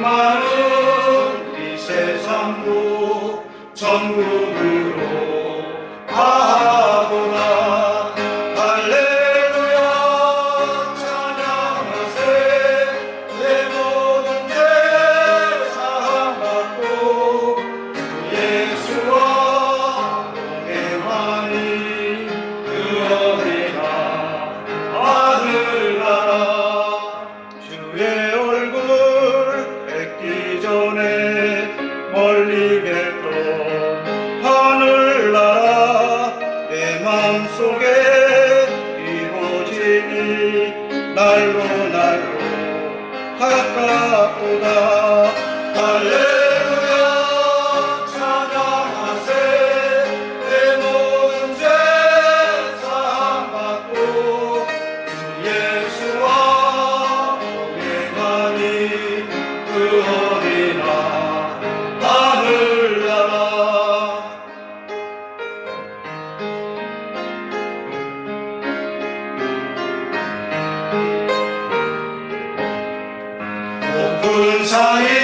평안은 이 세상도 전국으로 가보라. 할렐루야 찬양하세. 내 모든 죄 사함받고 예수와 동행하니 그 어디나 하늘나라. 주의 얼굴 뵙기 전에 멀리 뵙던 하늘나라. 내 마음속에 이루어지니 날로 날로 가깝구나. 할렐루야 찬양하세. 내 모든 죄 사함받고 예수와 동행하니 그 어디나 하늘나라. 높은 산이